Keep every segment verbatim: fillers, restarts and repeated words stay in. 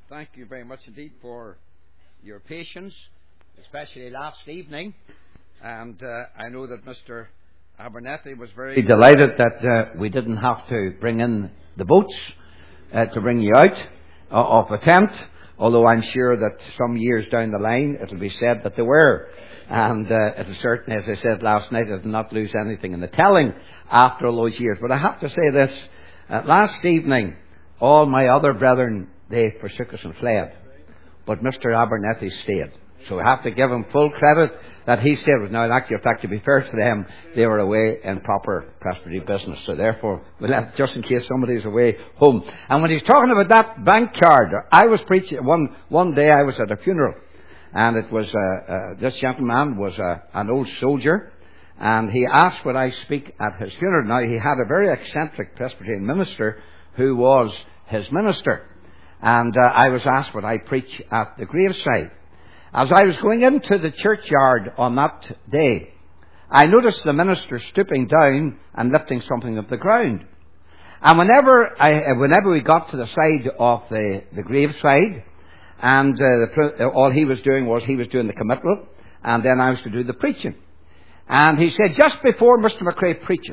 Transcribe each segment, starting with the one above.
Thank you very much indeed for your patience, especially last evening. And uh, I know that Mister Abernethy was very delighted that uh, we didn't have to bring in the boats uh, to bring you out uh, of the tent, although I'm sure that some years down the line it'll be said that they were. And uh, it'll certainly, as I said last night, it'll not lose anything in the telling after all those years. But I have to say this, uh, last evening, all my other brethren, they forsook us and fled. But Mister Abernethy stayed. So we have to give him full credit that he stayed. Now, in actual fact, to be fair to them, they were away in proper presbytery business. So therefore, we left just in case somebody's away home. And when he's talking about that bank card, I was preaching, one, one day I was at a funeral. And it was, uh, uh, this gentleman was uh, an old soldier. And he asked would I speak at his funeral. Now, he had a very eccentric Presbyterian minister who was his minister. And uh, I was asked would I preach at the graveside. As I was going into the churchyard on that day, I noticed the minister stooping down and lifting something off the ground. And whenever I, whenever we got to the side of the, the graveside, and uh, the, all he was doing was he was doing the committal, and then I was to do the preaching. And he said, just before Mister McRae preaches,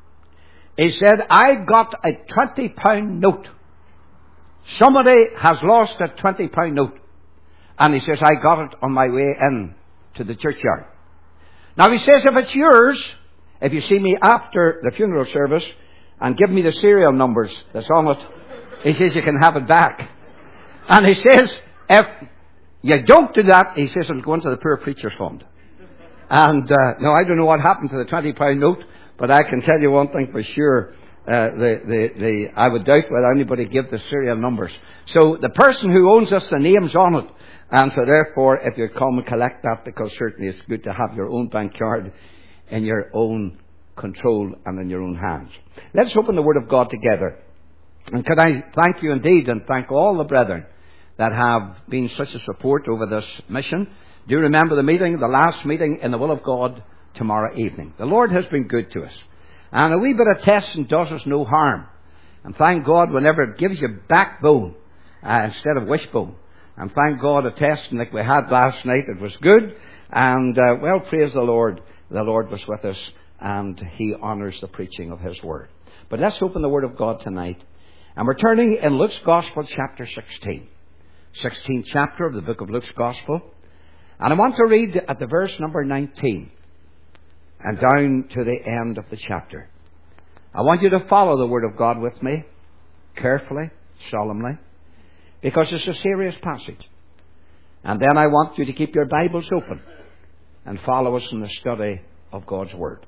he said, I got a twenty pound note. Somebody has lost a twenty pound note. And he says, I got it on my way in to the churchyard. Now he says, if it's yours, if you see me after the funeral service and give me the serial numbers that's on it, he says, you can have it back. And he says, if you don't do that, he says, it'll go into the Poor Preachers Fund. And, uh, no, I don't know what happened to the twenty pound note, but I can tell you one thing for sure. Uh, the, the, the, I would doubt whether anybody give the serial numbers. So the person who owns us, the name's on it. And so therefore, if you come and collect that, because certainly it's good to have your own bank card in your own control and in your own hands. Let's open the Word of God together. And can I thank you indeed and thank all the brethren that have been such a support over this mission. Do remember the meeting, the last meeting in the will of God tomorrow evening. The Lord has been good to us. And a wee bit of testing does us no harm. And thank God whenever it gives you backbone uh, instead of wishbone. And thank God a testing like we had last night, it was good. And, uh, well, praise the Lord. The Lord was with us and He honours the preaching of His Word. But let's open the Word of God tonight. And we're turning in Luke's Gospel, chapter sixteen. sixteenth chapter of the book of Luke's Gospel. And I want to read at the verse number nineteen. And down to the end of the chapter. I want you to follow the Word of God with me. Carefully, solemnly. Because it's a serious passage. And then I want you to keep your Bibles open and follow us in the study of God's Word.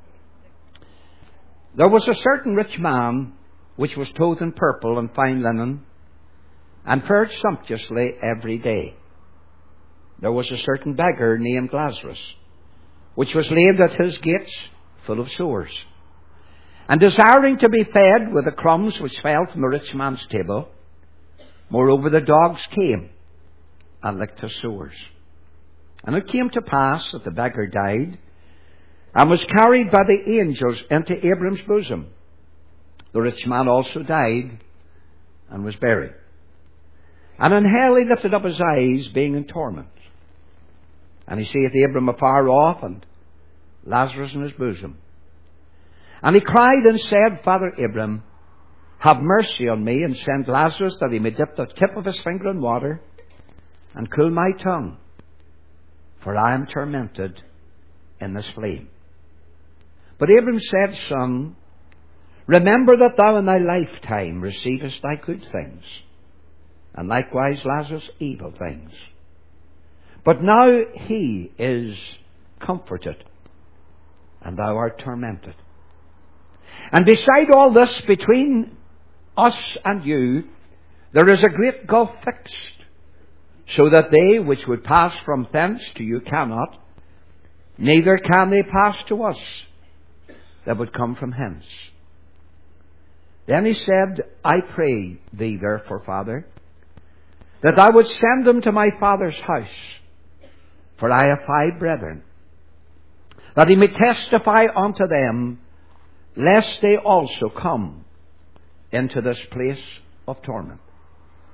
There was a certain rich man which was clothed in purple and fine linen and fared sumptuously every day. There was a certain beggar named Lazarus which was laid at his gates full of sores, and desiring to be fed with the crumbs which fell from the rich man's table. Moreover, the dogs came and licked his sores. And it came to pass that the beggar died and was carried by the angels into Abraham's bosom. The rich man also died and was buried. And in hell he lifted up his eyes, being in torment. And he seeth Abraham afar off, and Lazarus in his bosom. And he cried and said, Father Abraham, have mercy on me, and send Lazarus that he may dip the tip of his finger in water, and cool my tongue, for I am tormented in this flame. But Abraham said, Son, remember that thou in thy lifetime receivest thy good things, and likewise Lazarus evil things. But now he is comforted, and thou art tormented. And beside all this, between us and you, there is a great gulf fixed, so that they which would pass from thence to you cannot, neither can they pass to us that would come from hence. Then he said, I pray thee therefore, Father, that thou would send them to my father's house, for I have five brethren, that he may testify unto them, lest they also come into this place of torment.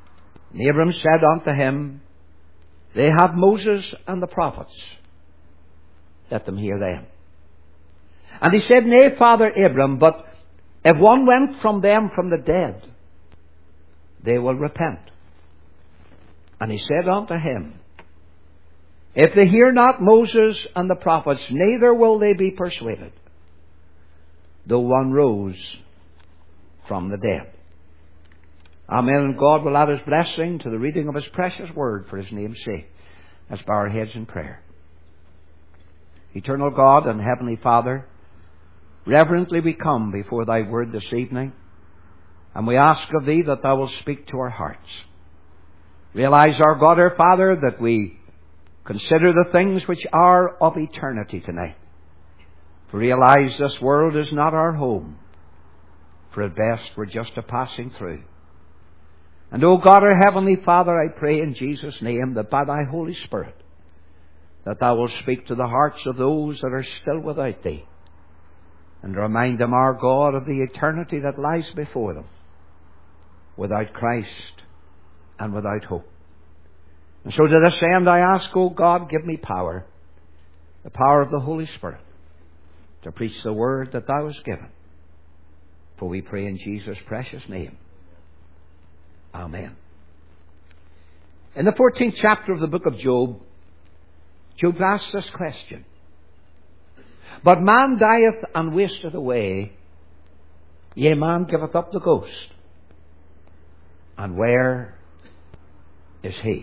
And Abram said unto him, They have Moses and the prophets. Let them hear them. And he said, Nay, Father Abram, but if one went from them from the dead, they will repent. And he said unto him, If they hear not Moses and the prophets, neither will they be persuaded, though one rose from the dead. Amen. And God will add His blessing to the reading of His precious word for His name's sake. Let's bow our heads in prayer. Eternal God and Heavenly Father, reverently we come before Thy word this evening, and we ask of Thee that Thou wilt speak to our hearts. Realize, our God, our Father, that we consider the things which are of eternity tonight. For realize this world is not our home, for at best we're just a passing through. And, O God, our Heavenly Father, I pray in Jesus' name that by Thy Holy Spirit, that Thou wilt speak to the hearts of those that are still without Thee, and remind them, our God, of the eternity that lies before them, without Christ and without hope. And so to this end I ask, O God, give me power, the power of the Holy Spirit, to preach the word that Thou hast given. For we pray in Jesus' precious name. Amen. In the fourteenth chapter of the book of Job, Job asks this question. But man dieth and wasteth away, yea, man giveth up the ghost. And where is he?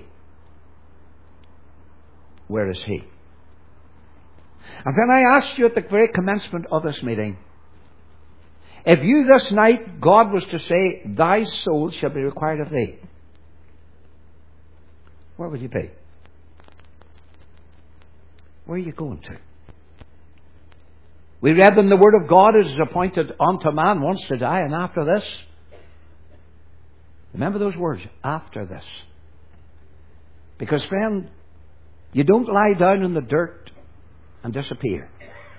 Where is he? And then I asked you at the very commencement of this meeting, if you this night, God was to say, Thy soul shall be required of thee, where would you be? Where are you going to? We read in the Word of God, it is appointed unto man once to die, and after this. Remember those words, after this. Because, friend, you don't lie down in the dirt and disappear.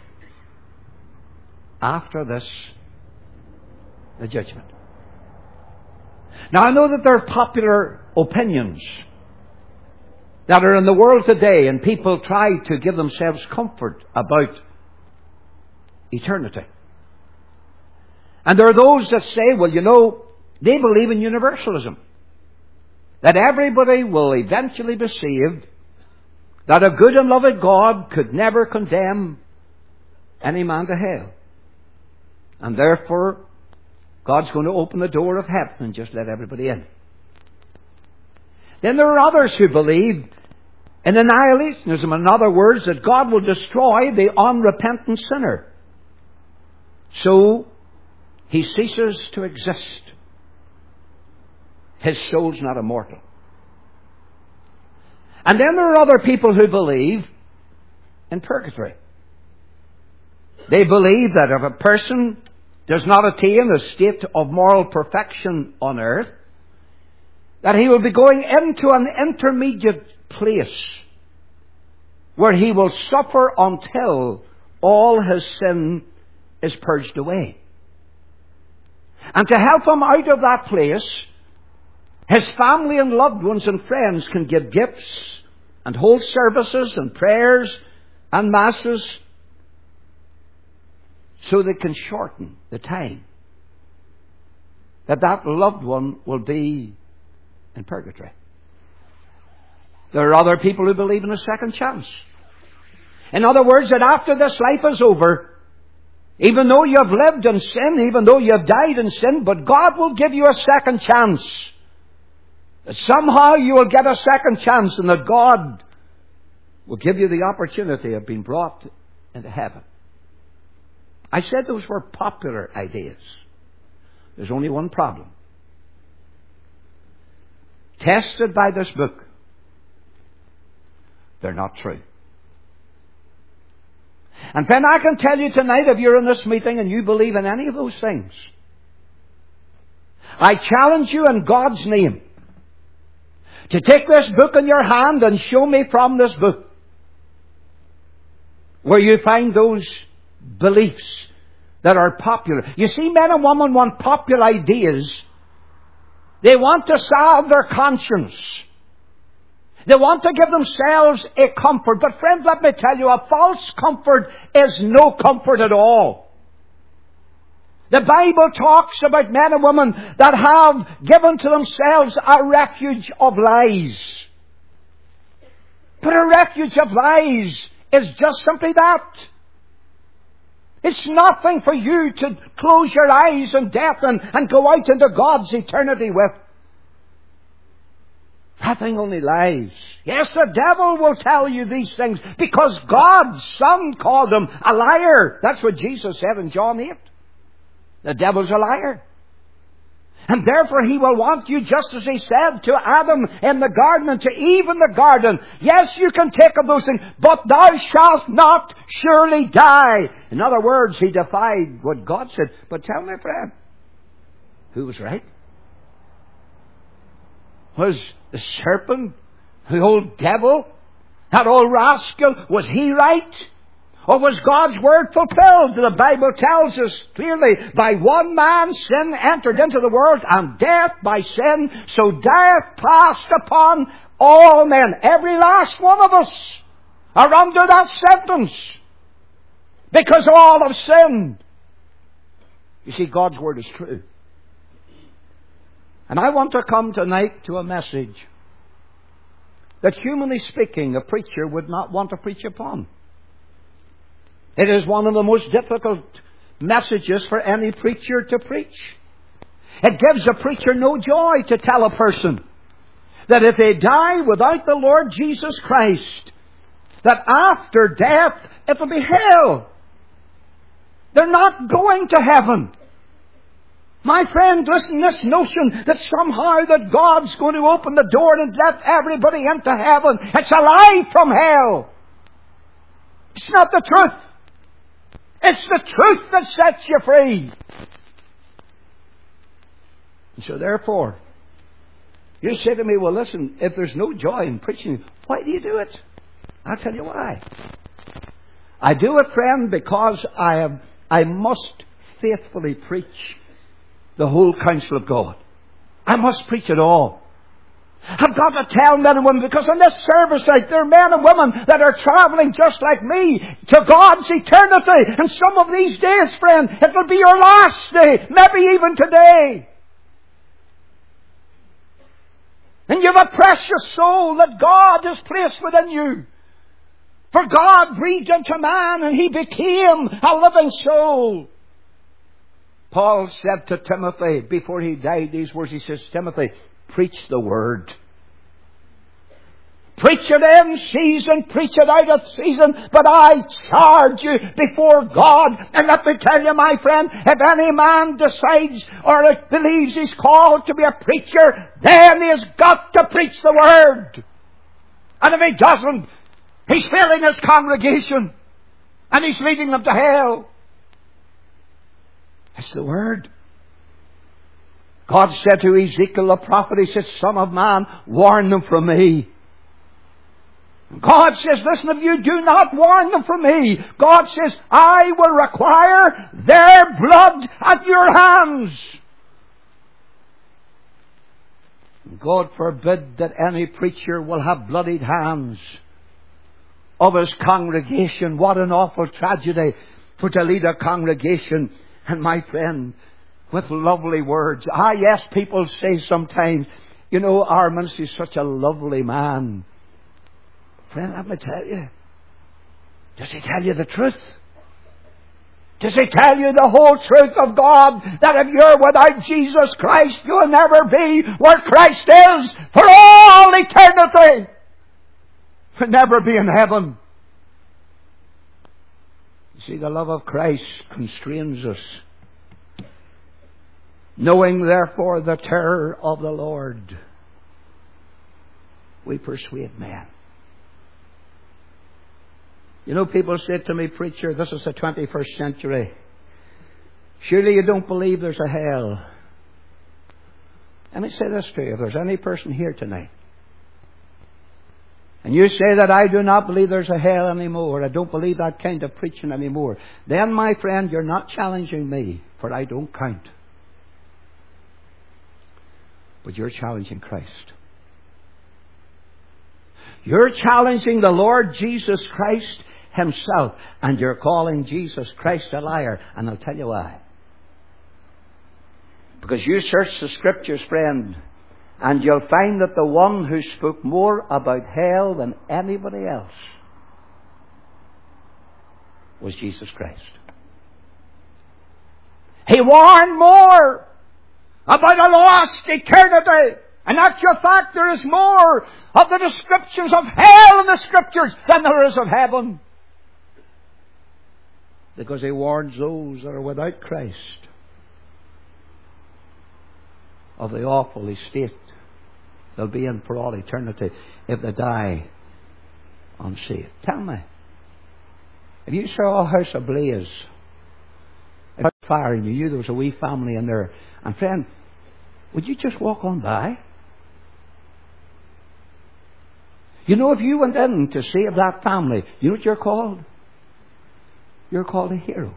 After this, the judgment. Now, I know that there are popular opinions that are in the world today, and people try to give themselves comfort about eternity. And there are those that say, well, you know, they believe in universalism. That everybody will eventually be saved. That a good and loving God could never condemn any man to hell. And therefore, God's going to open the door of heaven and just let everybody in. Then there are others who believe in annihilationism. In other words, that God will destroy the unrepentant sinner. So, he ceases to exist. His soul's not immortal. And then there are other people who believe in purgatory. They believe that if a person does not attain a state of moral perfection on earth, that he will be going into an intermediate place where he will suffer until all his sin is purged away. And to help him out of that place, his family and loved ones and friends can give gifts and hold services and prayers and masses so they can shorten the time that that loved one will be in purgatory. There are other people who believe in a second chance. In other words, that after this life is over, even though you have lived in sin, even though you have died in sin, but God will give you a second chance. That somehow you will get a second chance, and that God will give you the opportunity of being brought into heaven. I said those were popular ideas. There's only one problem. Tested by this book, they're not true. And then I can tell you tonight, if you're in this meeting and you believe in any of those things, I challenge you in God's name to take this book in your hand and show me from this book where you find those beliefs that are popular. You see, men and women want popular ideas They want to salve their conscience. They want to give themselves a comfort. But friends, let me tell you, a false comfort is no comfort at all. The Bible talks about men and women that have given to themselves a refuge of lies. But a refuge of lies is just simply that. It's nothing for you to close your eyes in death and, and go out into God's eternity with. Nothing, only lies. Yes, the devil will tell you these things because God's Son called him a liar. That's what Jesus said in John eight. The devil's a liar. And therefore he will want you, just as he said to Adam in the garden and to Eve in the garden. Yes, you can take of those things, but thou shalt not surely die. In other words, he defied what God said. But tell me, friend, who was right? Was the serpent, the old devil, that old rascal, was he right? Or was God's word fulfilled? The Bible tells us clearly, by one man sin entered into the world, and death by sin, so death passed upon all men. Every last one of us are under that sentence, because all have sinned. You see, God's word is true. And I want to come tonight to a message that, humanly speaking, a preacher would not want to preach upon. It is one of the most difficult messages for any preacher to preach. It gives a preacher no joy to tell a person that if they die without the Lord Jesus Christ, that after death it will be hell. They're not going to heaven. My friend, listen, this notion that somehow that God's going to open the door and let everybody into heaven, it's a lie from hell. It's not the truth. It's the truth that sets you free. And so therefore, you say to me, well, listen, if there's no joy in preaching, why do you do it? I'll tell you why. I do it, friend, because I have, I must faithfully preach the whole counsel of God. I must preach it all. I've got to tell men and women, because in this service like there are men and women that are travelling just like me to God's eternity. And some of these days, friend, it will be your last day, maybe even today. And you have a precious soul that God has placed within you. For God breathed into man and he became a living soul. Paul said to Timothy before he died these words, he says, Timothy, preach the word. Preach it in season, preach it out of season, but I charge you before God. And let me tell you, my friend, if any man decides or believes he's called to be a preacher, then he's got to preach the word. And if he doesn't, he's failing his congregation and he's leading them to hell. It's the word. God said to Ezekiel the prophet, he said, Son of man, warn them from me. God says, listen, if you do not warn them from me, God says, I will require their blood at your hands. God forbid that any preacher will have bloodied hands of his congregation. What an awful tragedy for to lead a congregation. And my friend, with lovely words. Ah, yes, people say sometimes, you know, our minister is such a lovely man. Friend, let me tell you. Does he tell you the truth? Does he tell you the whole truth of God? That if you're without Jesus Christ, you'll never be where Christ is for all eternity. You'll never be in heaven. You see, the love of Christ constrains us. Knowing therefore the terror of the Lord, we persuade men. You know, people say to me, preacher, this is the twenty-first century. Surely you don't believe there's a hell. Let me say this to you. If there's any person here tonight, and you say that I do not believe there's a hell anymore, I don't believe that kind of preaching anymore, then, my friend, you're not challenging me, for I don't count. But you're challenging Christ. You're challenging the Lord Jesus Christ Himself. And you're calling Jesus Christ a liar. And I'll tell you why. Because you search the Scriptures, friend, and you'll find that the one who spoke more about hell than anybody else was Jesus Christ. He warned more about a lost eternity. And actual fact, there is more of the descriptions of hell in the Scriptures than there is of heaven. Because He warns those that are without Christ of the awful estate they'll be in for all eternity if they die unsaved. Tell me, if you saw a house ablaze, if it was fire and you knew there was a wee family in there, and friend, would you just walk on by? You know, if you went in to save that family, you know what you're called? You're called a hero.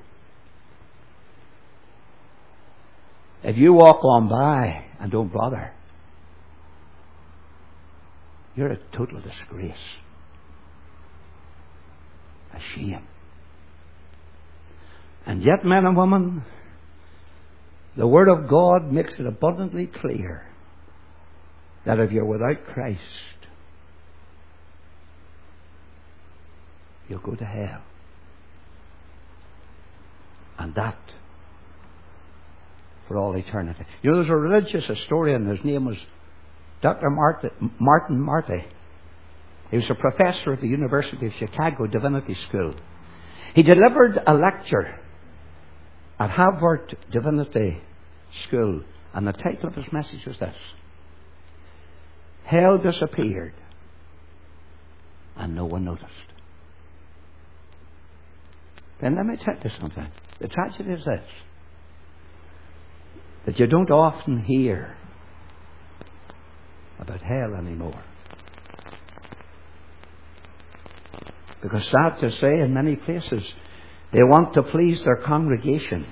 If you walk on by and don't bother, you're a total disgrace. A shame. And yet, men and women, the Word of God makes it abundantly clear that if you're without Christ, you'll go to hell. And that for all eternity. You know, there's a religious historian, his name was Doctor Martin Marty. He was a professor at the University of Chicago Divinity School. He delivered a lecture at Harvard Divinity School, and the title of his message was this: Hell disappeared and no one noticed. Then let me tell you something. The tragedy is this, that you don't often hear about hell anymore. Because sad to say, in many places, they want to please their congregation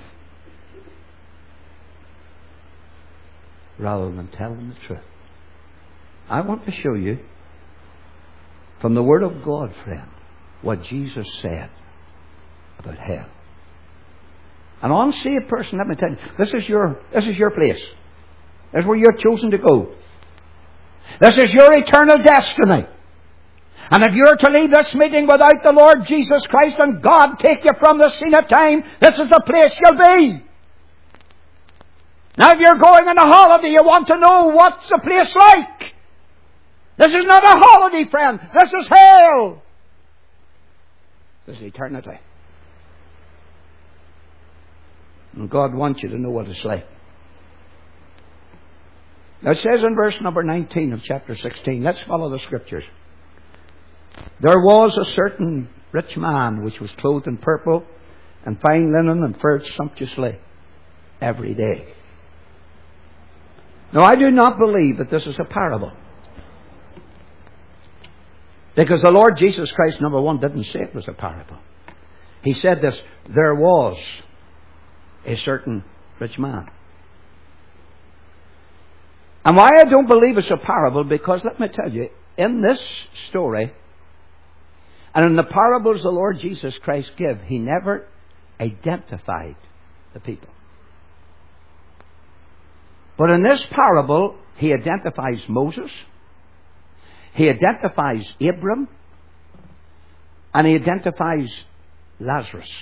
rather than telling the truth. I want to show you from the Word of God, friend, what Jesus said about hell. An unsaved person, let me tell you, this is your, this is your place. This is where you're chosen to go. This is your eternal destiny. And if you're to leave this meeting without the Lord Jesus Christ and God take you from the scene of time, this is the place you'll be. Now if you're going on a holiday, you want to know what's the place like. This is not a holiday, friend. This is hell. This is eternity. And God wants you to know what it's like. Now it says in verse number nineteen of chapter sixteen, let's follow the Scriptures. There was a certain rich man which was clothed in purple and fine linen and fared sumptuously every day. Now I do not believe that this is a parable. Because the Lord Jesus Christ, number one, didn't say it was a parable. He said this: there was a certain rich man. And why I don't believe it's a parable, because let me tell you, in this story, and in the parables the Lord Jesus Christ gave, He never identified the people. But in this parable, He identifies Moses, He identifies Abram, and He identifies Lazarus.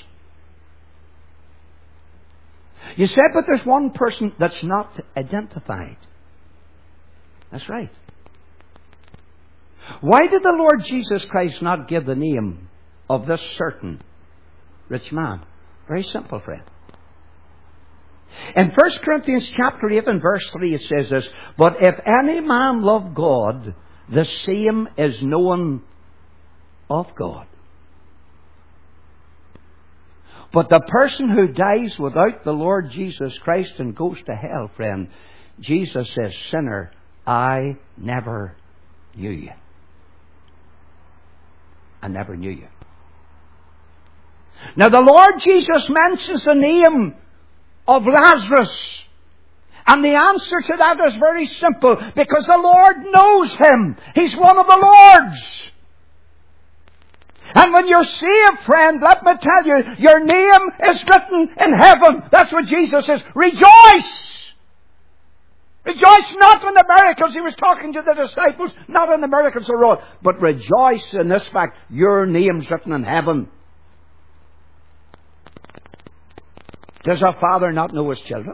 You said, but there's one person that's not identified. That's right. Why did the Lord Jesus Christ not give the name of this certain rich man? Very simple, friend. In First Corinthians chapter eight and verse three it says this: but if any man love God, the same is known of God. But the person who dies without the Lord Jesus Christ and goes to hell, friend, Jesus says, sinner, I never knew you. I never knew you. Now the Lord Jesus mentions the name of Lazarus. And the answer to that is very simple, because the Lord knows him. He's one of the Lord's. And when you're saved, friend, let me tell you, your name is written in heaven. That's what Jesus says. Rejoice! Rejoice not in the miracles. He was talking to the disciples, not in the miracles of wrought, but rejoice in this fact, your name's written in heaven. Does a father not know his children?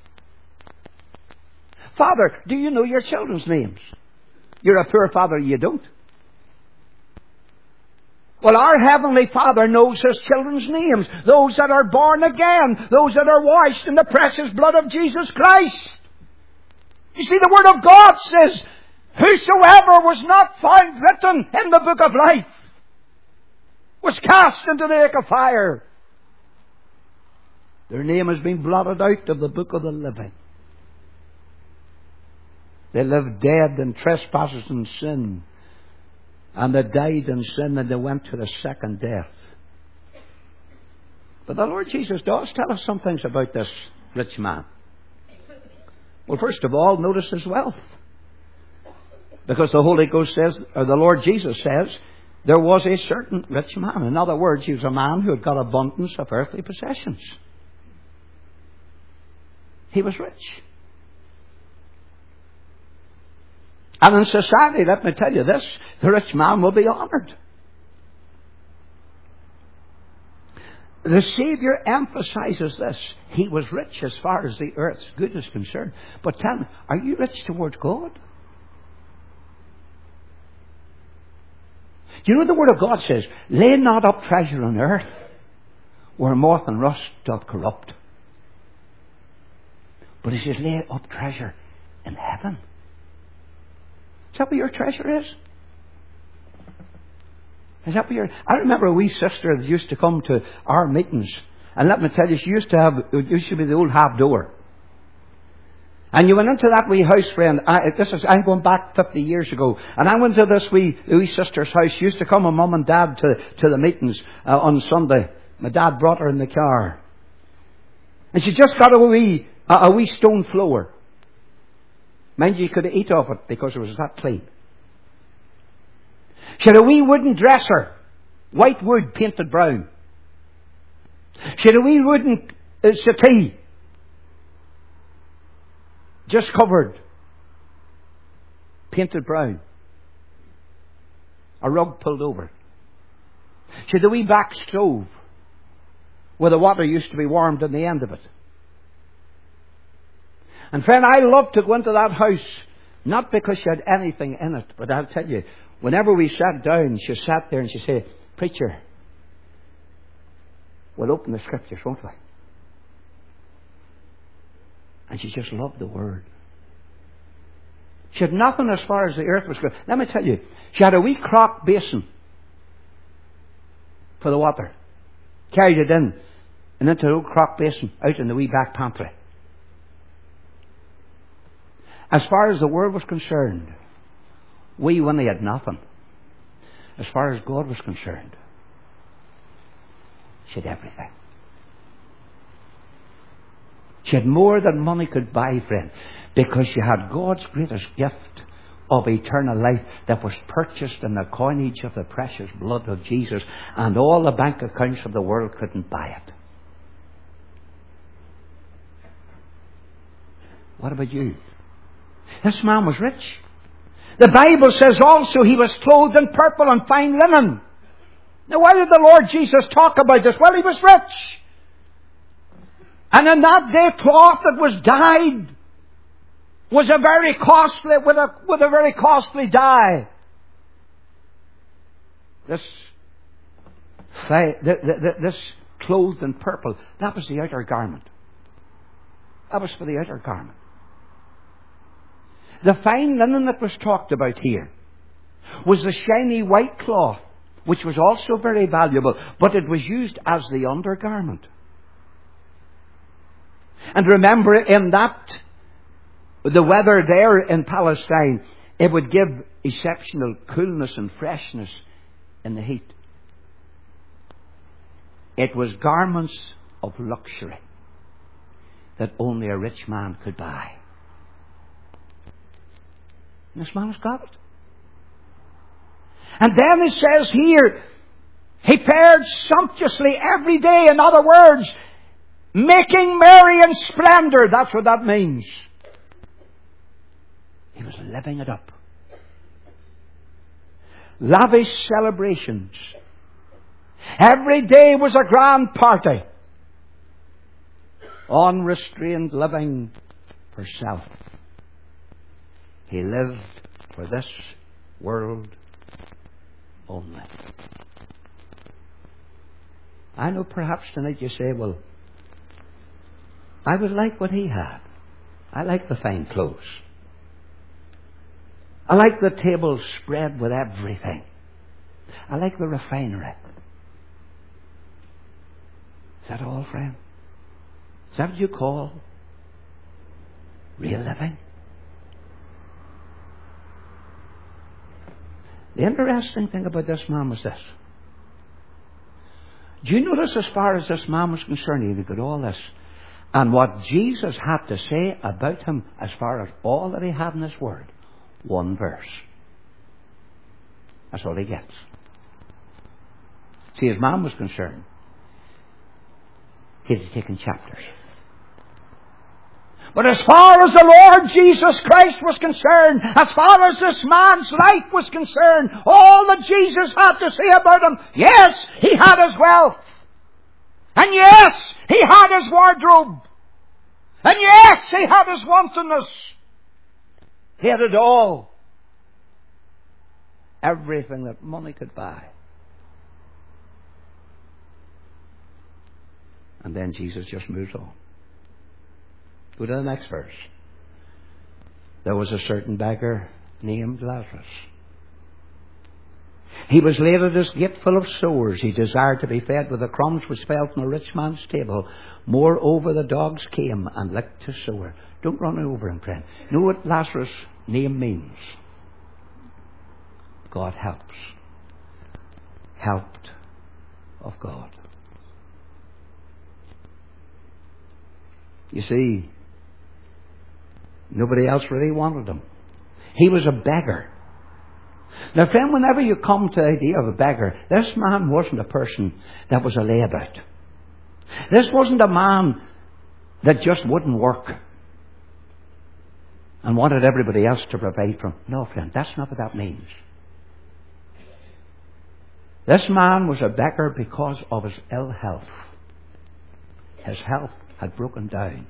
Father, do you know your children's names? You're a poor father, you don't. Well, our Heavenly Father knows His children's names. Those that are born again. Those that are washed in the precious blood of Jesus Christ. You see, the Word of God says, whosoever was not found written in the book of life was cast into the lake of fire. Their name has been blotted out of the book of the living. They lived dead in trespasses and sin. And they died in sin, and they went to the second death. But the Lord Jesus does tell us some things about this rich man. Well, first of all, notice his wealth. Because the Holy Ghost says, or the Lord Jesus says, there was a certain rich man. In other words, he was a man who had got abundance of earthly possessions. He was rich. And in society, let me tell you this, the rich man will be honoured. The Saviour emphasises this. He was rich as far as the earth's good is concerned. But tell me, are you rich towards God? Do you know the Word of God says, lay not up treasure on earth, where moth and rust doth corrupt. But He says, lay up treasure in heaven. Is that where your treasure is? Is that where your... I remember a wee sister that used to come to our meetings. And let me tell you, she used to have... It used to be the old half door. And you went into that wee house, friend. I, this is, I'm going back fifty years ago. And I went to this wee, wee sister's house. She used to come with Mum and Dad to, to the meetings uh, on Sunday. My dad brought her in the car. And she just got a wee, a, a wee stone floor. Mind you, you could eat off it because it was that clean. She had a wee wooden dresser, white wood painted brown. She had a wee wooden uh, settee, just covered, painted brown. A rug pulled over. She had a wee back stove where the water used to be warmed on the end of it. And friend, I loved to go into that house, not because she had anything in it, but I'll tell you, whenever we sat down, she sat there and she said, Preacher, we'll open the Scriptures, won't we? And she just loved the Word. She had nothing as far as the earth was concerned. Let me tell you, she had a wee crock basin for the water. Carried it in, and into the old crock basin, out in the wee back pantry. As far as the world was concerned, we only had nothing. As far as God was concerned, she had everything. She had more than money could buy, friend, because she had God's greatest gift of eternal life that was purchased in the coinage of the precious blood of Jesus, and all the bank accounts of the world couldn't buy it. What about you? This man was rich. The Bible says also he was clothed in purple and fine linen. Now why did the Lord Jesus talk about this? Well, he was rich. And in that day, cloth that was dyed was a very costly, with a, with a very costly dye. This, this clothed in purple, that was the outer garment. That was for the outer garment. The fine linen that was talked about here was the shiny white cloth, which was also very valuable, but it was used as the undergarment. And remember, in that, the weather there in Palestine, it would give exceptional coolness and freshness in the heat. It was garments of luxury. that only a rich man could buy. And this man has got it. And then it says here, he fared sumptuously every day. In other words, making merry and splendor. That's what that means. He was living it up. Lavish celebrations. Every day was a grand party. Unrestrained living for self. He lived for this world only. I know perhaps tonight you say, well, I would like what he had. I like the fine clothes. I like the table spread with everything. I like the refinery. Is that all, friend? Is that what you call real living? The interesting thing about this man was this. Do you notice as far as this man was concerned, he got all this, and what Jesus had to say about him as far as all that he had in this word? One verse. That's all he gets. See, as man was concerned, he had taken chapters. But as far as the Lord Jesus Christ was concerned, as far as this man's life was concerned, all that Jesus had to say about him, yes, he had his wealth. And yes, he had his wardrobe. And yes, he had his wantonness. He had it all. Everything that money could buy. And then Jesus just moves on. Go to the next verse. There was a certain beggar named Lazarus. He was laid at his gate full of sores. He desired to be fed with the crumbs which fell from a rich man's table. Moreover, the dogs came and licked his sore. Don't run over him, friend. You know what Lazarus' name means? God helps. Helped of God. You see, nobody else really wanted him. He was a beggar. Now, friend, whenever you come to the idea of a beggar, this man wasn't a person that was a layabout. This wasn't a man that just wouldn't work and wanted everybody else to provide for him. No, friend, that's not what that means. This man was a beggar because of his ill health. His health had broken down.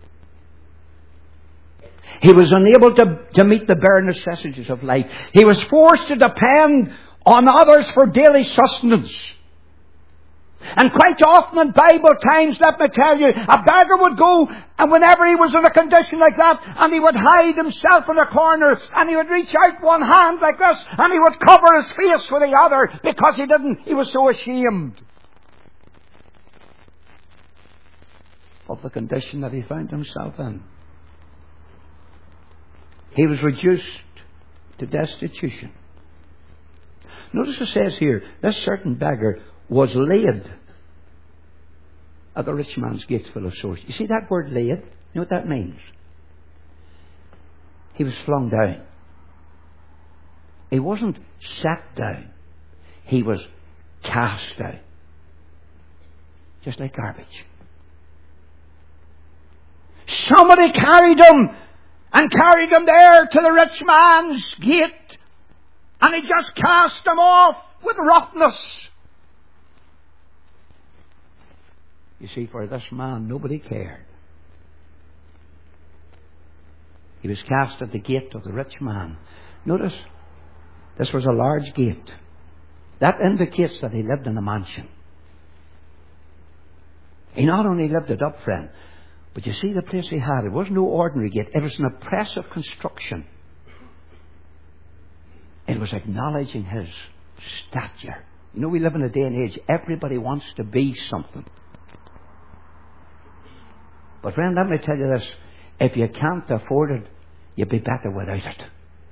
He was unable to, to meet the bare necessities of life. He was forced to depend on others for daily sustenance. And quite often in Bible times, let me tell you, a beggar would go, and whenever he was in a condition like that, and he would hide himself in a corner, and he would reach out one hand like this, and he would cover his face with the other, because he didn't, he was so ashamed of the condition that he found himself in. He was reduced to destitution. Notice it says here, this certain beggar was laid at the rich man's gate full of sores. You see that word laid? You know what that means? He was flung down. He wasn't sat down. He was cast down. Just like garbage. Somebody carried him and carried him there to the rich man's gate, and he just cast him off with roughness. You see, for this man, nobody cared. He was cast at the gate of the rich man. Notice, this was a large gate. That indicates that he lived in a mansion. He not only lived it up, friend, but you see the place he had, it wasn't no ordinary gate. It was an impressive construction. It was acknowledging his stature. You know, we live in a day and age, everybody wants to be something. But friend, let me tell you this. If you can't afford it, you'd be better without it.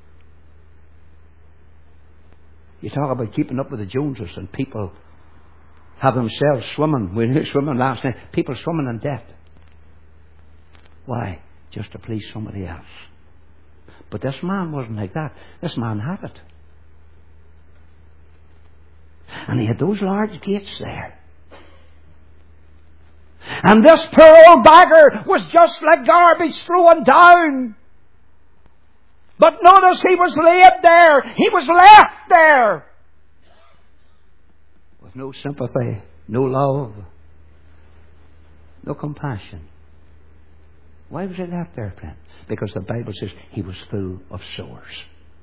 You talk about keeping up with the Joneses, and people have themselves swimming. We were swimming last night. People swimming in debt. Why? Just to please somebody else. But this man wasn't like that. This man had it. And he had those large gates there. And this poor old beggar was just like garbage thrown down. But notice he was laid there. He was left there. With no sympathy, no love, no compassion. Why was he left there, friend? Because the Bible says he was full of sores.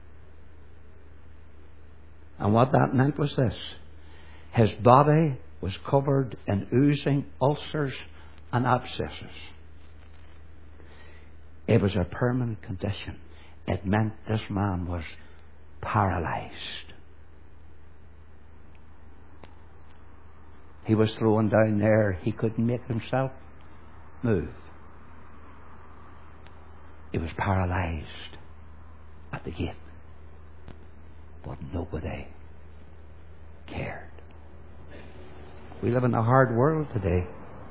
And what that meant was this. His body was covered in oozing ulcers and abscesses. It was a permanent condition. It meant this man was paralyzed. He was thrown down there. He couldn't make himself move. He was paralyzed at the gate. But nobody cared. We live in a hard world today.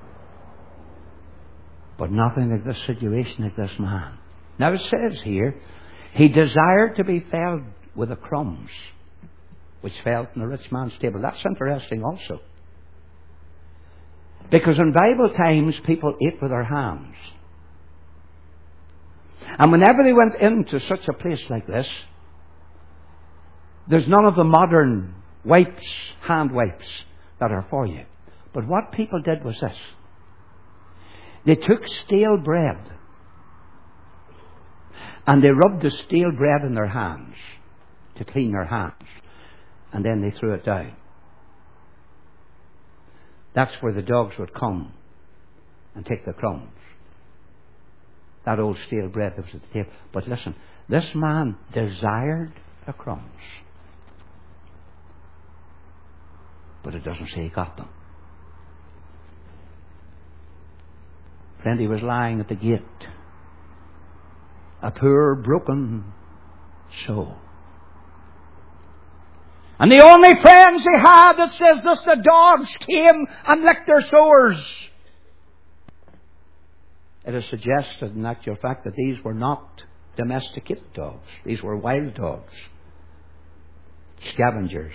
But nothing like this situation like this man. Now it says here, he desired to be fed with the crumbs which fell from the rich man's table. That's interesting also. Because in Bible times, people ate with their hands. And whenever they went into such a place like this, there's none of the modern wipes, hand wipes, that are for you. But what people did was this. They took stale bread and they rubbed the stale bread in their hands to clean their hands. And then they threw it down. That's where the dogs would come and take the crumbs. That old stale bread that was at the table. But listen, this man desired the crumbs. But it doesn't say he got them. Friend, he was lying at the gate. A poor, broken soul. And the only friends he had, it says this, the dogs came and licked their sores. It is suggested in actual fact that these were not domesticated dogs. These were wild dogs. Scavengers.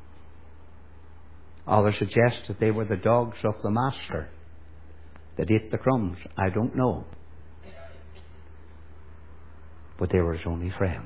Others suggest that they were the dogs of the master that ate the crumbs. I don't know. But they were his only friend.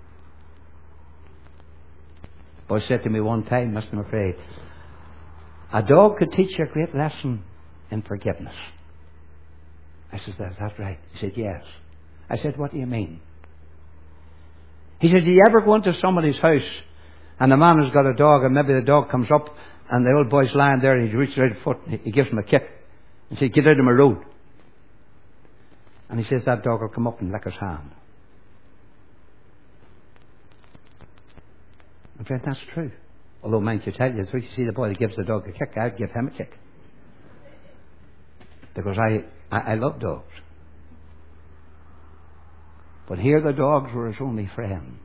A boy said to me one time, Mister McRae, a dog could teach you a great lesson in forgiveness. I said, that's that right? He said, yes. I said, what do you mean? He said, do you ever go into somebody's house and the man has got a dog and maybe the dog comes up and the old boy's lying there and he reaches out a foot and he gives him a kick and says, get out of my road. And he says that dog will come up and lick his hand. In fact, that's true. Although, mind you tell you the truth, you see the boy that gives the dog a kick, I'd give him a kick. Because I, I, I love dogs. But here the dogs were his only friends.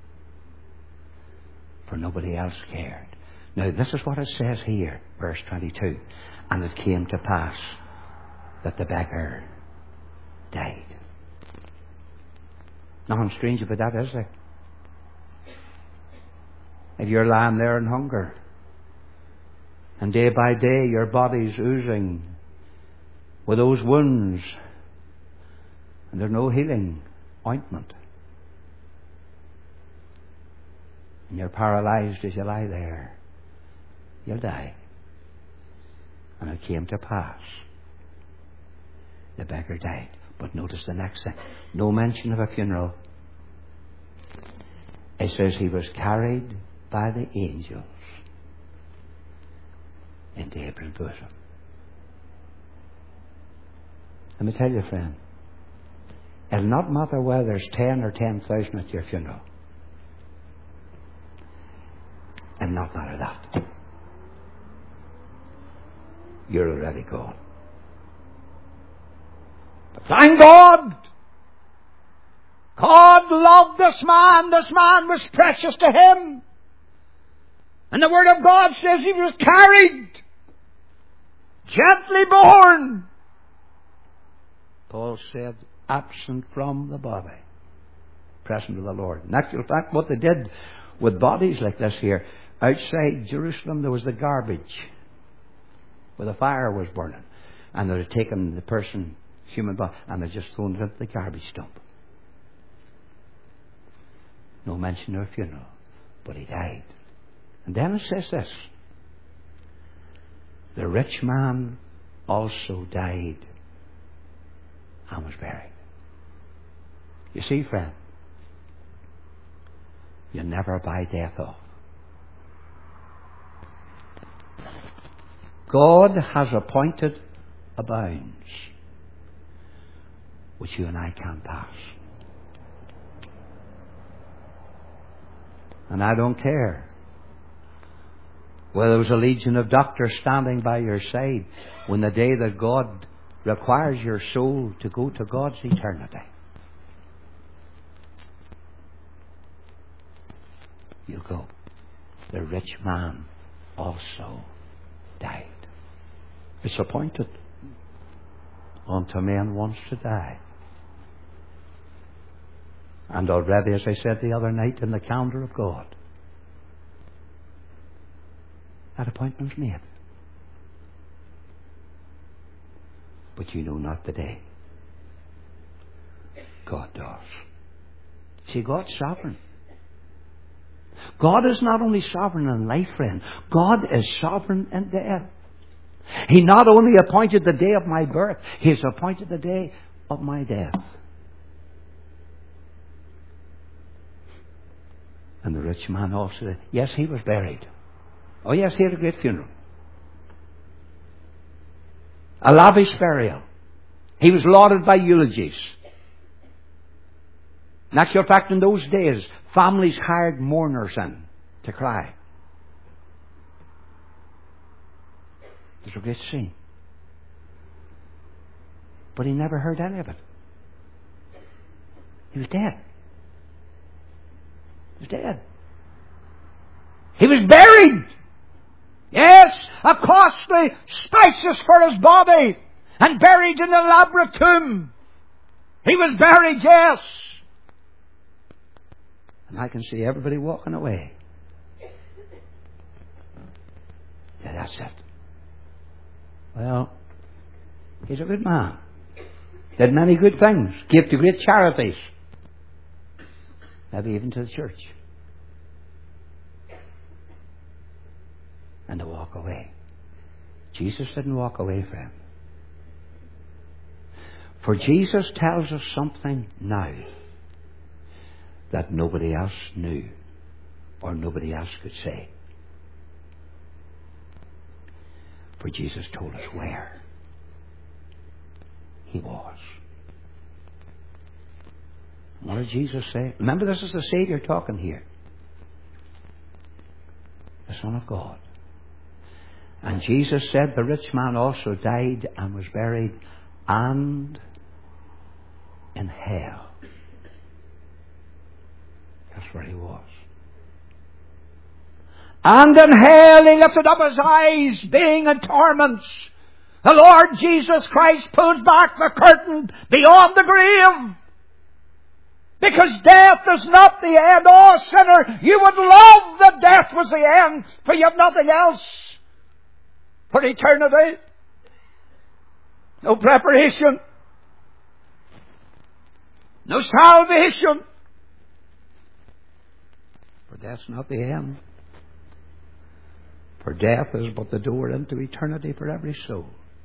For nobody else cared. Now this is what it says here, verse twenty-two. And it came to pass that the beggar died. Nothing strange about that, is there? If you're lying there in hunger, and day by day your body's oozing with those wounds, and there's no healing ointment, and you're paralyzed as you lie there, you'll die. And it came to pass. The beggar died. But notice the next thing. No mention of a funeral. It says he was carried by the angels into Abraham's bosom. Let me tell you, friend, it'll not matter whether there's ten or ten thousand at your funeral. It'll not matter that. You're already gone. But thank God! God loved this man. This man was precious to him. And the Word of God says he was carried, gently borne, Paul said, absent from the body, present with the Lord. In actual fact, what they did with bodies like this here, outside Jerusalem there was the garbage where the fire was burning. And they had taken the person, human body, and they just thrown it into the garbage dump. No mention of a funeral, but he died. And then it says this, the rich man also died and was buried. You see, friend, you never buy death off. God has appointed a bounds which you and I can't pass. And I don't care whether there was a legion of doctors standing by your side when the day that God requires your soul to go to God's eternity. You go. The rich man also died. It's appointed unto man wants to die. And already, as I said the other night, in the calendar of God, that appointment's made. But you know not the day. God does. See, God's sovereign. God is not only sovereign in life, friend. God is sovereign in death. He not only appointed the day of my birth, He has appointed the day of my death. And the rich man also, yes, he was buried. Oh yes, he had a great funeral. A lavish burial. He was lauded by eulogies. In actual fact, in those days, families hired mourners in to cry. It was a great scene. But he never heard any of it. He was dead. He was dead. He was buried. Yes, a costly spices for his body, and buried in an elaborate tomb. He was buried, yes. And I can see everybody walking away. Yeah, that's it. Well, he's a good man. Did many good things. Gave to great charities. Maybe even to the church. And to walk away. Jesus didn't walk away, friend. For Jesus tells us something now that nobody else knew or nobody else could say. For Jesus told us where He was. What did Jesus say? Remember, this is the Savior talking here. The Son of God. And Jesus said the rich man also died and was buried, and in hell. That's where he was. And in hell he lifted up his eyes, being in torments. The Lord Jesus Christ pulled back the curtain beyond the grave. Because death is not the end. Oh, sinner, you would love that death was the end, for you have nothing else for eternity. No preparation. No salvation. For death's not the end. For death is but the door into eternity for every soul.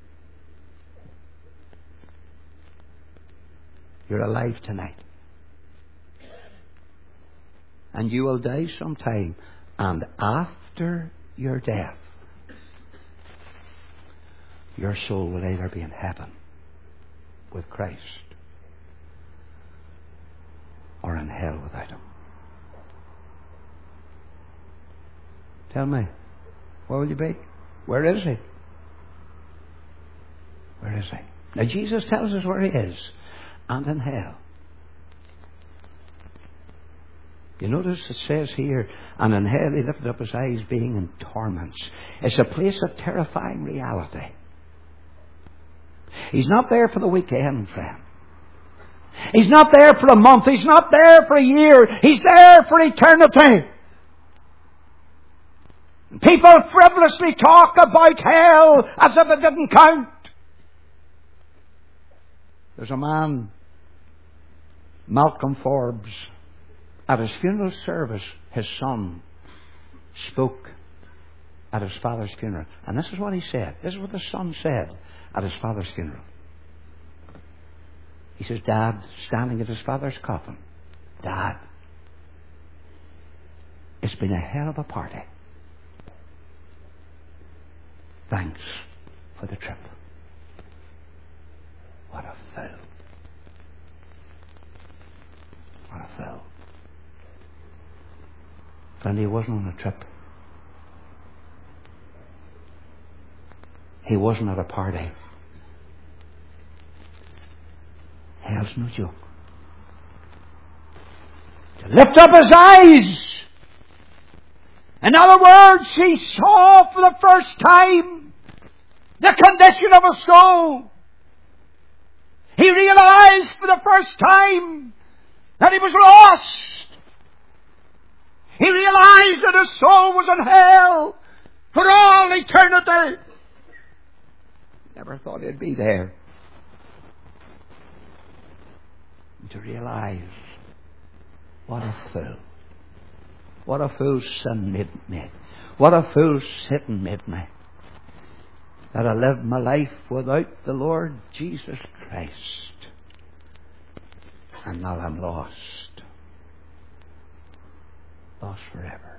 You're alive tonight. And you will die sometime. And after your death, your soul will either be in heaven with Christ or in hell without Him. Tell me, where will you be? Where is He? Where is He? Now Jesus tells us where He is. And in hell. You notice it says here, and in hell he lifted up his eyes, being in torments. It's a place of terrifying reality. He's not there for the weekend, friend. He's not there for a month. He's not there for a year. He's there for eternity. People frivolously talk about hell as if it didn't count. There's a man, Malcolm Forbes, at his funeral service, his son spoke at his father's funeral. And this is what he said. This is what the son said at his father's funeral. He says, Dad, standing at his father's coffin, Dad, it's been a hell of a party. Thanks for the trip. What a fool. What a fool. Friend, he wasn't on a trip. He wasn't at a party. Hell's no joke. To lift up his eyes. In other words, he saw for the first time the condition of a soul. He realized for the first time that he was lost. He realized that his soul was in hell for all eternity. Never thought he'd be there. And to realize what a fool. What a fool sin made me. What a fool Satan made me. That I lived my life without the Lord Jesus Christ. And now I'm lost. Lost forever.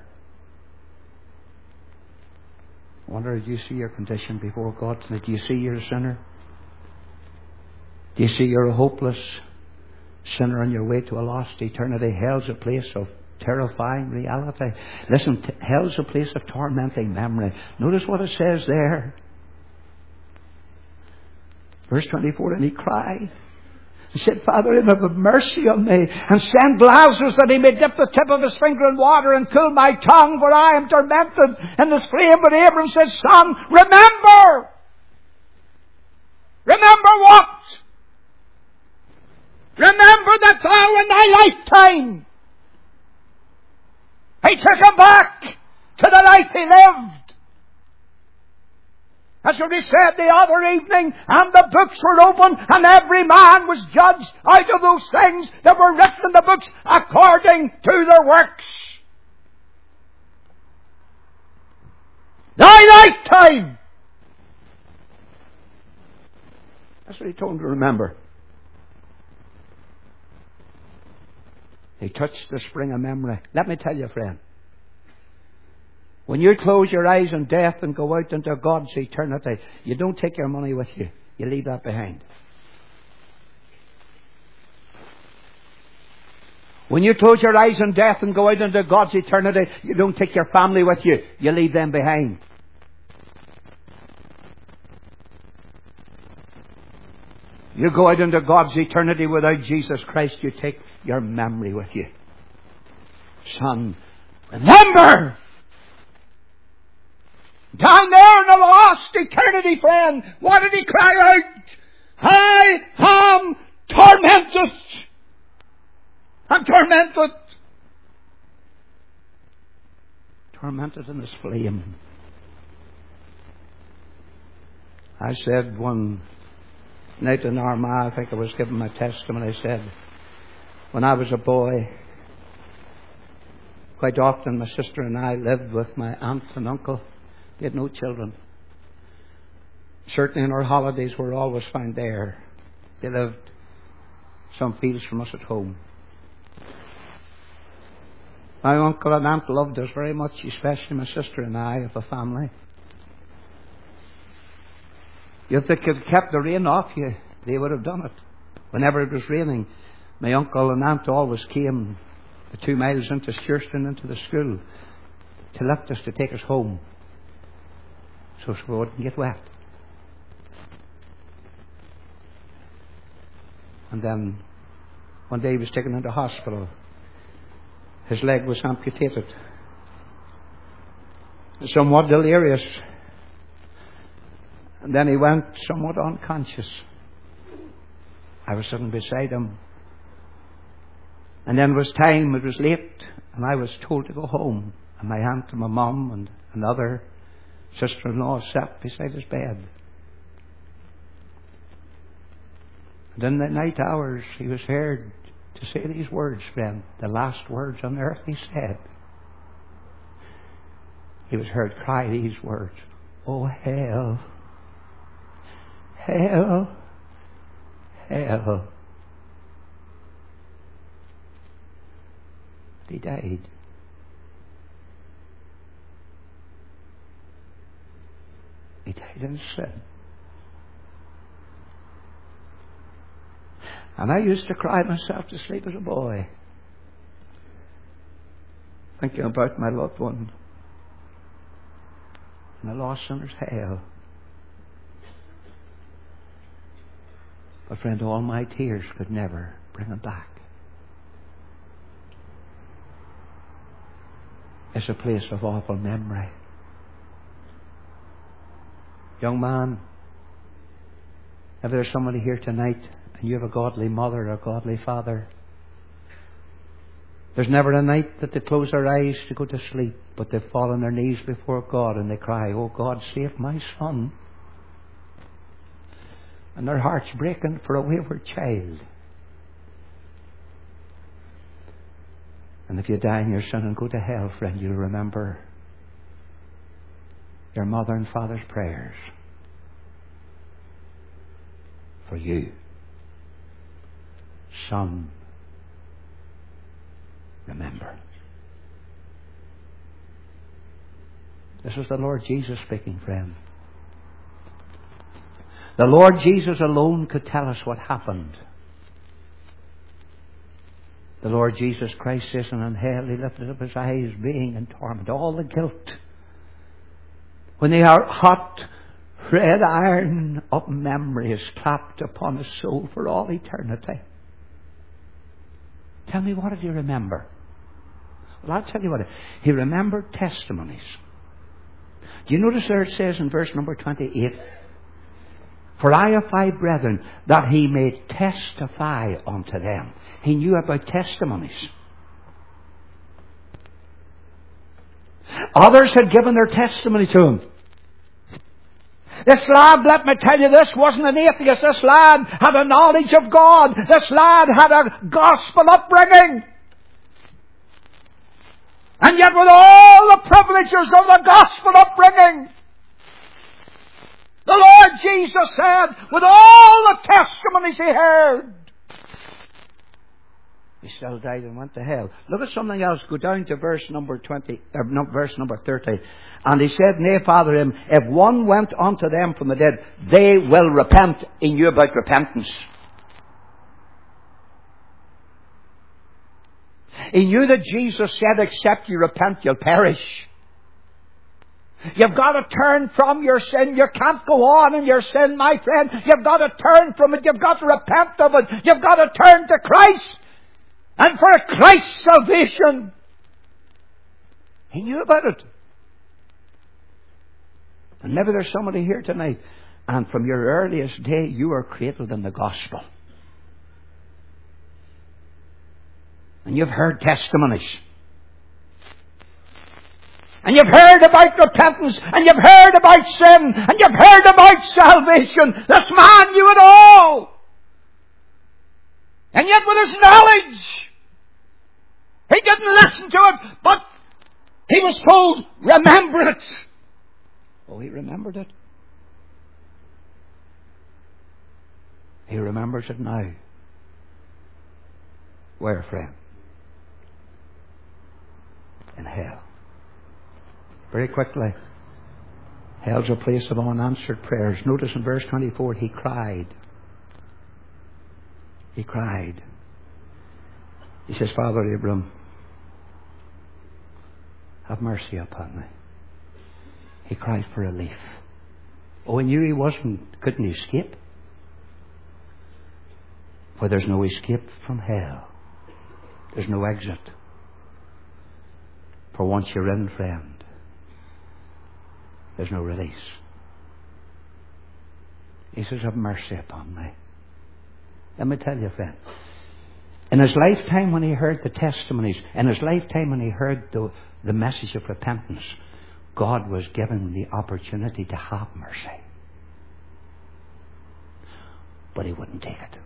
I wonder, do you see your condition before God? Do you see you're a sinner? Do you see you're a hopeless sinner on your way to a lost eternity? Hell's a place of terrifying reality. Listen, t- hell's a place of tormenting memory. Notice what it says there. Verse twenty-four, and he cried. He said, Father, have mercy on me, and send Lazarus that he may dip the tip of his finger in water and cool my tongue, for I am tormented in this flame. But Abram said, Son, remember! Remember what? Remember that thou in thy lifetime. He took him back to the life he lived. That's what he said the other evening, and the books were open, and every man was judged out of those things that were written in the books according to their works. Thy lifetime. That's what he told him to remember. He touched the spring of memory. Let me tell you, friend, when you close your eyes on death and go out into God's eternity, you don't take your money with you. You leave that behind. When you close your eyes on death and go out into God's eternity, you don't take your family with you. You leave them behind. You go out into God's eternity without Jesus Christ, you take your memory with you. Son, remember! Down there in the lost eternity, friend, what did he cry out? I am tormented. I'm tormented. Tormented in this flame. I said one night in Armagh, I think I was giving my testimony, I said, when I was a boy, quite often my sister and I lived with my aunt and uncle. They had no children. Certainly in our holidays we were always found there. They lived some fields from us at home. My uncle and aunt loved us very much, especially my sister and I, of a family. If they could have kept the rain off you, they would have done it. Whenever it was raining, my uncle and aunt always came the two miles into Sturgeon, into the school, to lift us, to take us home, so we wouldn't get wet. And then one day he was taken into hospital. His leg was amputated. Somewhat delirious. And then he went somewhat unconscious. I was sitting beside him. And then it was time, it was late, and I was told to go home. And my aunt and my mum and another sister-in-law sat beside his bed. And in the night hours, he was heard to say these words, friend, the last words on earth he said. He was heard cry these words, "Oh, hell, hell, hell." He died. He died in sin. And I used to cry myself to sleep as a boy, thinking about my loved one in a lost sinner's hell. But friend, all my tears could never bring him back. It's a place of awful memory. Young man, if there's somebody here tonight and you have a godly mother or a godly father, there's never a night that they close their eyes to go to sleep, but they fall on their knees before God and they cry, "Oh God, save my son." And their heart's breaking for a wayward child. And if you die in your sin and go to hell, friend, you'll remember your mother and father's prayers for you. Son, remember. This is the Lord Jesus speaking, friend. The Lord Jesus alone could tell us what happened. The Lord Jesus Christ says, and in hell he lifted up his eyes, being in torment. All the guilt. When the hot red iron of memory is clapped upon his soul for all eternity. Tell me, what did he remember? Well, I'll tell you what. He remembered testimonies. Do you notice there it says in verse number twenty-eight, "For I have five brethren, that he may testify unto them." He knew about testimonies. Others had given their testimony to him. This lad, let me tell you, this wasn't an atheist. This lad had a knowledge of God. This lad had a gospel upbringing. And yet with all the privileges of the gospel upbringing, the Lord Jesus said, with all the testimonies he heard, he still died and went to hell. Look at something else. Go down to verse number twenty, or no, verse number thirty. And he said, "Nay, Father, him, if one went unto them from the dead, they will repent." He knew about repentance. He knew that Jesus said, "Except you repent, you'll perish." You've got to turn from your sin. You can't go on in your sin, my friend. You've got to turn from it. You've got to repent of it. You've got to turn to Christ. And for Christ's salvation. He knew about it. And maybe there's somebody here tonight, and from your earliest day you were cradled in the gospel. And you've heard testimonies. And you've heard about repentance, and you've heard about sin, and you've heard about salvation. This man knew it all. And yet with his knowledge, he didn't listen to it, but he was told, "Remember it." Oh, he remembered it. He remembers it now. Where, friend? In hell. Very quickly. Hell's a place of unanswered prayers. Notice in verse twenty-four, he cried. He cried. He says, "Father Abraham, have mercy upon me." He cried for relief. Oh, he knew he wasn't, couldn't escape. For there's no escape from hell. There's no exit. For once you're in, friend, there's no release. He says, have mercy upon me. Let me tell you, friend. In his lifetime when he heard the testimonies, in his lifetime when he heard the, the message of repentance, God was giving him the opportunity to have mercy. But he wouldn't take it.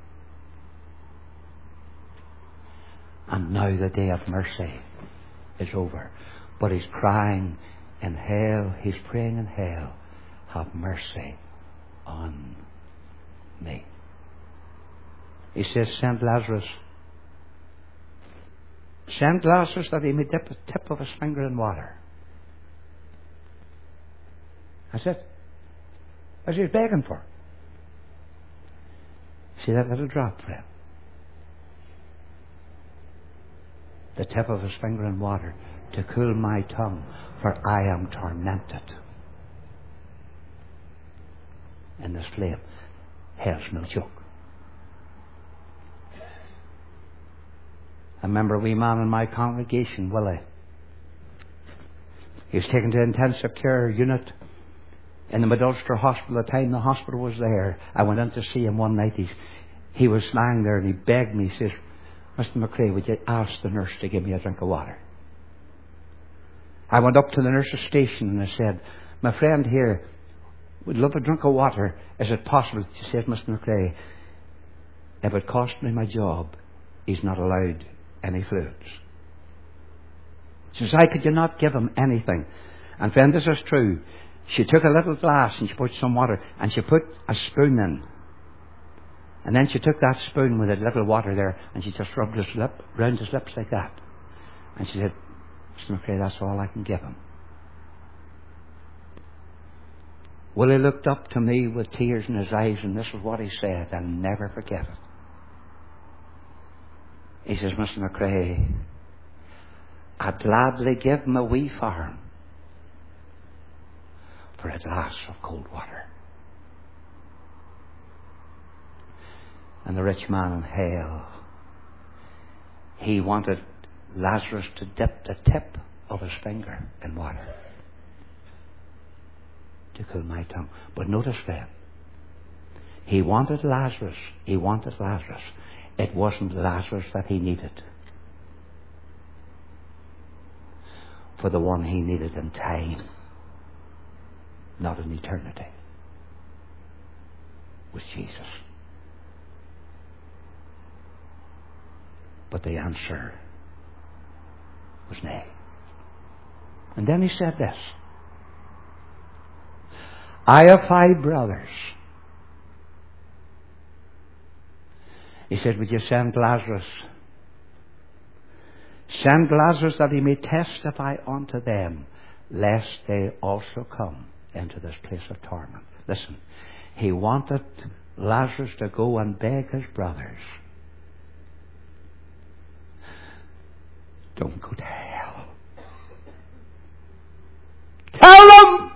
And now the day of mercy is over. But he's crying in hell, he's praying in hell, have mercy on me. He says, send Lazarus. Send Lazarus that he may dip the tip of his finger in water. That's it. That's what he's begging for. See that little drop, friend? The tip of his finger in water to cool my tongue, for I am tormented in this flame. Hell's no joke. I remember a wee man in my congregation, Willie. He was taken to intensive care unit in the Mid-Ulster Hospital. At the time the hospital was there, I went in to see him one night. He, he was lying there and he begged me. He says, Mister McRae, would you ask the nurse to give me a drink of water? I went up to the nurse's station and I said, my friend here would love a drink of water. Is it possible? She said, Mister McRae, if it cost me my job, he's not allowed any fluids. She says, I could you not give him anything? And friend, this is true. She took a little glass and she put some water and she put a spoon in. And then she took that spoon with a little water there and she just rubbed his lip, round his lips like that. And she said, Mister McRae, that's all I can give him. Willie looked up to me with tears in his eyes and this is what he said. I'll never forget it. He says, Mister McRae, I'd gladly give him a wee farm for a glass of cold water. And the rich man in hell, he wanted Lazarus to dip the tip of his finger in water to cool my tongue. But notice that he wanted Lazarus. He wanted Lazarus. It wasn't Lazarus that he needed. For the one he needed in time, not in eternity, was Jesus. But the answer was nay. And then he said this, I have five brothers. He said, would you send Lazarus? Send Lazarus that he may testify unto them, lest they also come into this place of torment. Listen, he wanted Lazarus to go and beg his brothers, don't go to hell. Tell them!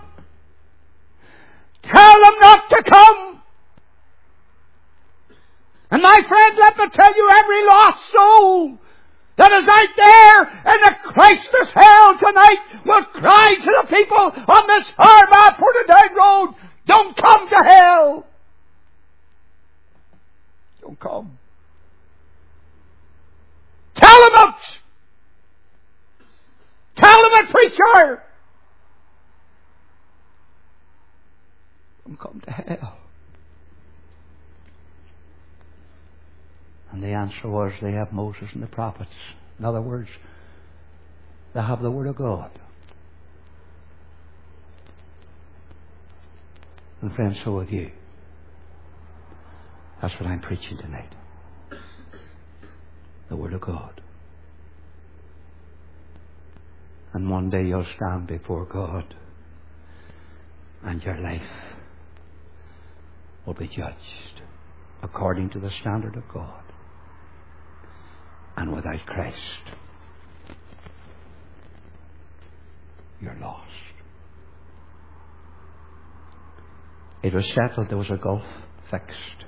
Tell them not to come! And my friend, let me tell you, every lost soul that is out there in the Christless hell tonight will cry to the people on this Armagh Portadown Road, don't come to hell! Don't come. Tell them it! Tell them it, preacher! Don't come to hell. And the answer was, they have Moses and the prophets. In other words, they have the Word of God. And friends, so have you. That's what I'm preaching tonight. The Word of God. And one day you'll stand before God and your life will be judged according to the standard of God. And without Christ, you're lost. It was settled. There was a gulf fixed.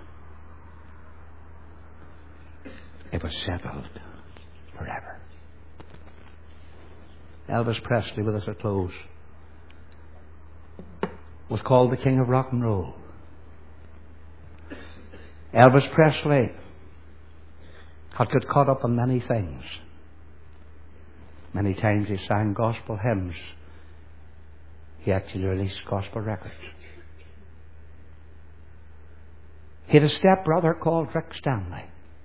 It was settled forever. Elvis Presley, with us at close, was called the King of Rock and Roll. Elvis Presley had got caught up in many things. Many times he sang gospel hymns. He actually released gospel records. He had a stepbrother called Rick Stanley.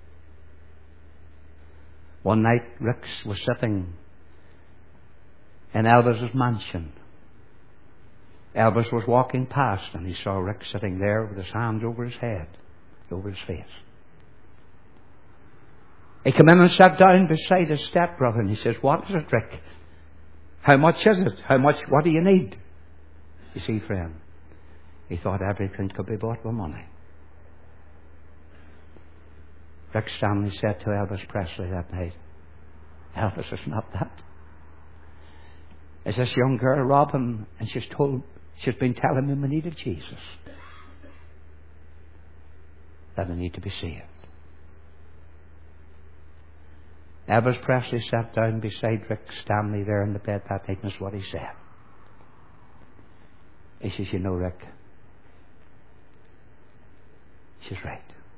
One night, Rick was sitting in Elvis's mansion. Elvis was walking past and he saw Rick sitting there with his hands over his head, over his face. He came in and sat down beside his stepbrother and he says, "What is it, Rick? How much is it? How much? What do you need?" You see, friend, he thought everything could be bought with money. Rick Stanley said to Elvis Presley that night, "Elvis, it's not that. It's this young girl, Robin, and she's told, she's been telling me we needed Jesus. That I need to be saved." Elvis Presley sat down beside Rick Stanley there in the bed that night, and that's what he said. He says, "You know, Rick, she's right.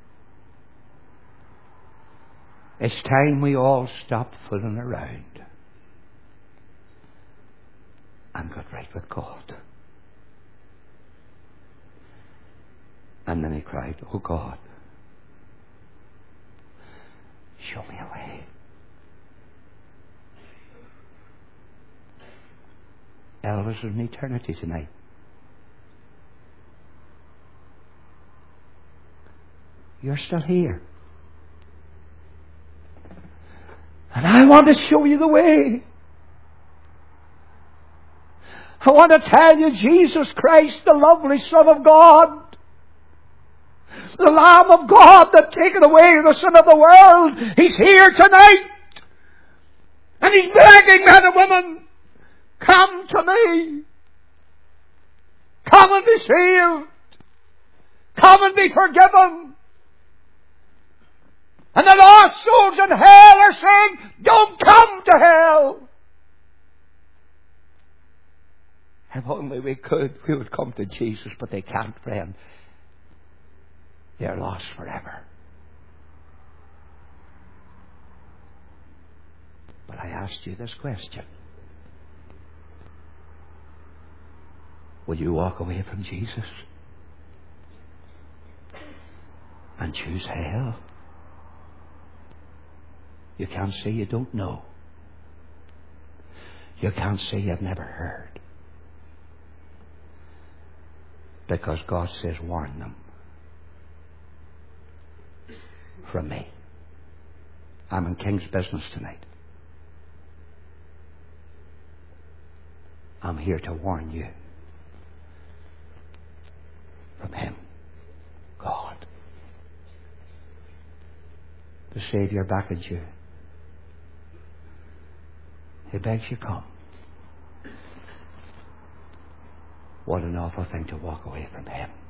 It's time we all stopped fooling around and got right with God." And then he cried, "Oh God, show me a way." Elvis is in eternity tonight. You're still here. And I want to show you the way. I want to tell you Jesus Christ, the lovely Son of God, the Lamb of God that taketh away the sin of the world, He's here tonight. And He's begging men and women, come to me. Come and be saved. Come and be forgiven. And the lost souls in hell are saying, don't come to hell. If only we could, we would come to Jesus, but they can't, friend. They're lost forever. But I asked you this question. Will you walk away from Jesus and choose hell? You can't say you don't know. You can't say you've never heard. Because God says, warn them from me. I'm in King's business tonight. I'm here to warn you from Him, God. The Savior beckons you. He begs you, come. What an awful thing to walk away from Him.